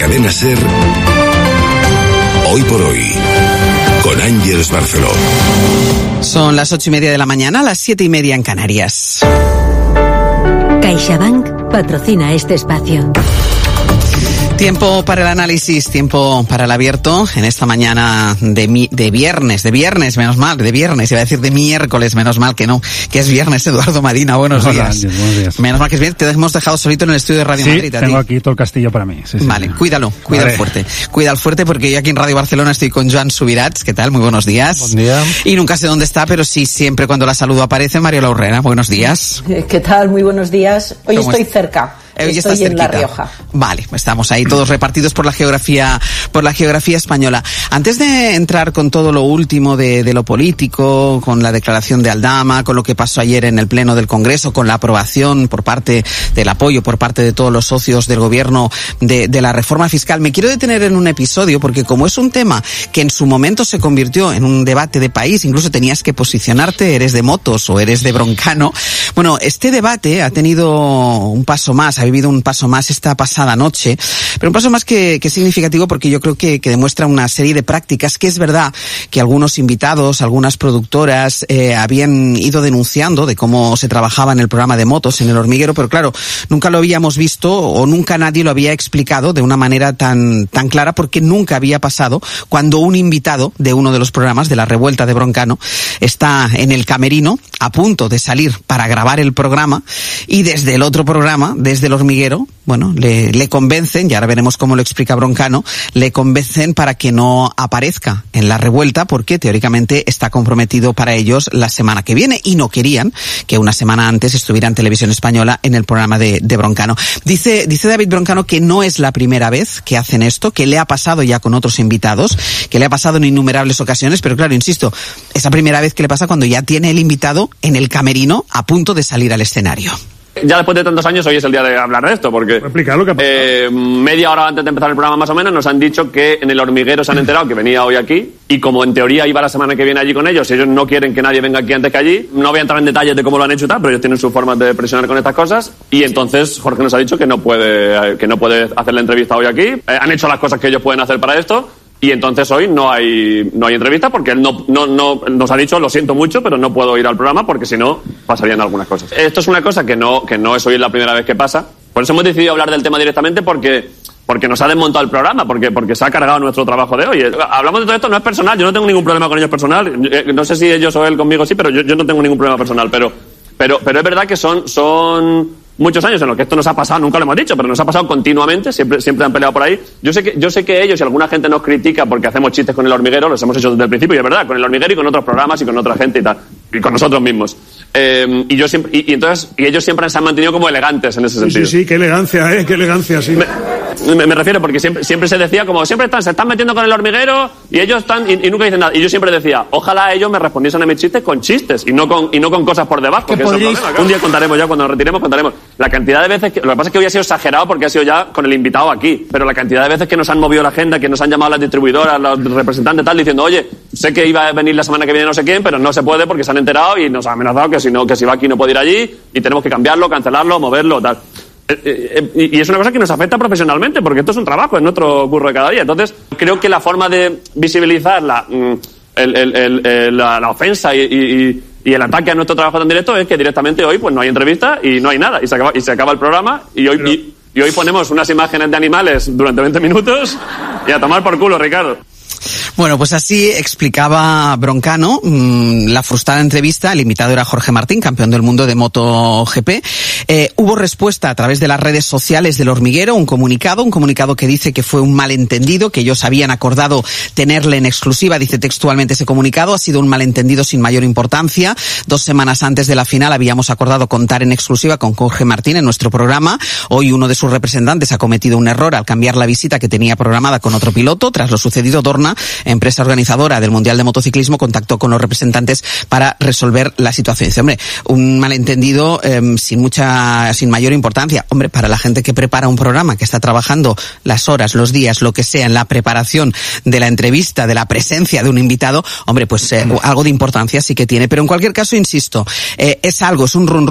Cadena SER, Hoy por Hoy, con Ángeles Barceló. Son las 8:30 de la mañana, las 7:30 en Canarias. CaixaBank patrocina este espacio. Tiempo para el análisis, tiempo para el abierto en esta mañana de viernes, menos mal, de viernes, iba a decir de miércoles, menos mal que no, que es viernes. Eduardo Madina, buenos días. Buenos días. Menos mal que es viernes, te hemos dejado solito en el estudio de Radio Madrid. Sí, tengo aquí todo el castillo para mí. Sí, vale, sí. cuida el fuerte porque yo aquí en Radio Barcelona estoy con Joan Subirats. ¿Qué tal? Muy buenos días. Buen día. Y nunca sé dónde está, pero sí, siempre cuando la saludo aparece. Mario Laurrena, buenos días. ¿Qué tal? Muy buenos días. Hoy estoy cerca. Estoy en La Rioja. Vale, estamos ahí todos repartidos por la geografía española. Antes de entrar con todo lo último de lo político, con la declaración de Aldama, con lo que pasó ayer en el Pleno del Congreso, con la aprobación del apoyo por parte de todos los socios del gobierno de la reforma fiscal, me quiero detener en un episodio porque como es un tema que en su momento se convirtió en un debate de país, incluso tenías que posicionarte, eres de motos o eres de Broncano. Bueno, este debate ha tenido un paso más, ha vivido un paso más esta pasada noche, pero un paso más que significativo porque yo creo que demuestra una serie de prácticas que es verdad que algunos invitados, algunas productoras habían ido denunciando de cómo se trabajaba en el programa de motos en El Hormiguero, pero claro, nunca lo habíamos visto o nunca nadie lo había explicado de una manera tan clara porque nunca había pasado cuando un invitado de uno de los programas de La Revuelta de Broncano está en el camerino a punto de salir para grabar el programa y desde el otro programa, desde El Hormiguero, bueno, le convencen, y ahora veremos cómo lo explica Broncano, le convencen para que no aparezca en La Revuelta porque teóricamente está comprometido para ellos la semana que viene y no querían que una semana antes estuviera en Televisión Española en el programa de Broncano. Dice David Broncano que no es la primera vez que hacen esto, que le ha pasado ya con otros invitados, que le ha pasado en innumerables ocasiones, pero claro, insisto, es la primera vez que le pasa cuando ya tiene el invitado en el camerino a punto de salir al escenario. Ya después de tantos años, hoy es el día de hablar de esto, porque Explica lo que ha pasado. media hora antes de empezar el programa más o menos nos han dicho que en El Hormiguero se han enterado que venía hoy aquí y como en teoría iba la semana que viene allí con ellos, ellos no quieren que nadie venga aquí antes que allí, no voy a entrar en detalles de cómo lo han hecho y tal, pero ellos tienen sus formas de presionar con estas cosas y entonces Jorge nos ha dicho que no puede hacer la entrevista hoy aquí, han hecho las cosas que ellos pueden hacer para esto. Y entonces hoy no hay entrevista porque él no nos ha dicho, lo siento mucho, pero no puedo ir al programa porque si no pasarían algunas cosas. Esto es una cosa que no es hoy la primera vez que pasa. Por eso hemos decidido hablar del tema directamente porque nos ha desmontado el programa, porque se ha cargado nuestro trabajo de hoy. Hablamos de todo esto, no es personal, yo no tengo ningún problema con ellos personal. No sé si ellos o él conmigo sí, pero yo no tengo ningún problema personal. Pero es verdad que son muchos años en los que esto nos ha pasado, nunca lo hemos dicho, pero nos ha pasado continuamente, siempre han peleado por ahí. Yo sé que ellos, y alguna gente nos critica porque hacemos chistes con El Hormiguero, los hemos hecho desde el principio, y es verdad, con El Hormiguero y con otros programas y con otra gente y tal, y con nosotros mismos. Y ellos siempre se han mantenido como elegantes en ese sentido. Sí, qué elegancia, sí. Me refiero porque siempre se decía como se están metiendo con El Hormiguero y ellos están y nunca dicen nada. Y yo siempre decía, ojalá ellos me respondiesen a mis chistes con chistes y no con cosas por debajo, que es el problema, claro. Un día contaremos ya, cuando nos retiremos contaremos la cantidad de veces lo que pasa es que hoy ha sido exagerado porque ha sido ya con el invitado aquí, pero la cantidad de veces que nos han movido la agenda, que nos han llamado las distribuidoras, los representantes tal, diciendo, oye, sé que iba a venir la semana que viene no sé quién, pero no se puede porque se han enterado y nos han amenazado que si va aquí no puede ir allí y tenemos que cambiarlo, cancelarlo, moverlo, tal. Y es una cosa que nos afecta profesionalmente porque esto es un trabajo, es nuestro curro de cada día. Entonces creo que la forma de visibilizar la ofensa y el ataque a nuestro trabajo tan directo es que directamente hoy pues no hay entrevista y no hay nada y se acaba el programa y hoy ponemos unas imágenes de animales durante 20 minutos y a tomar por culo, Ricardo. Bueno, pues así explicaba Broncano la frustrada entrevista. El invitado era Jorge Martín, campeón del mundo de MotoGP. Hubo respuesta a través de las redes sociales del Hormiguero, un comunicado que dice que fue un malentendido, que ellos habían acordado tenerle en exclusiva, dice textualmente ese comunicado, ha sido un malentendido sin mayor importancia. 2 semanas antes de la final habíamos acordado contar en exclusiva con Jorge Martín en nuestro programa. Hoy uno de sus representantes ha cometido un error al cambiar la visita que tenía programada con otro piloto. Tras lo sucedido, Dorna, empresa organizadora del Mundial de Motociclismo, contactó con los representantes para resolver la situación. Dice, hombre, un malentendido sin mayor importancia. Hombre, para la gente que prepara un programa, que está trabajando las horas, los días, lo que sea, en la preparación de la entrevista, de la presencia de un invitado, hombre, pues algo de importancia sí que tiene. Pero en cualquier caso, insisto, es un run